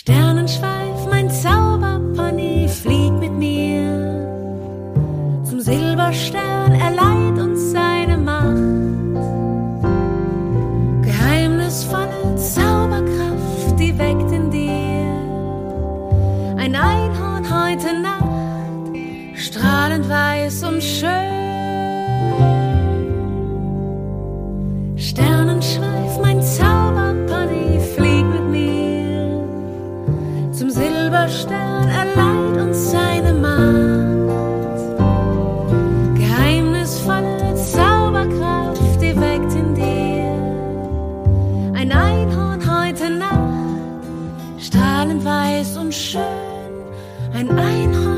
Sternenschweif, mein Zauberpony, flieg mit mir zum Silberstern, er leiht uns seine Macht. Geheimnisvolle Zauberkraft, die weckt in dir ein Einhorn heute Nacht, strahlend weiß und schön. Sternenschweif, mein Zauberpony, flieg mit mir zum Silberstern, er leiht uns seine Macht. Geheimnisvolle Zauberkraft, die weckt in dir ein Einhorn heute Nacht, strahlend weiß und schön, ein Einhorn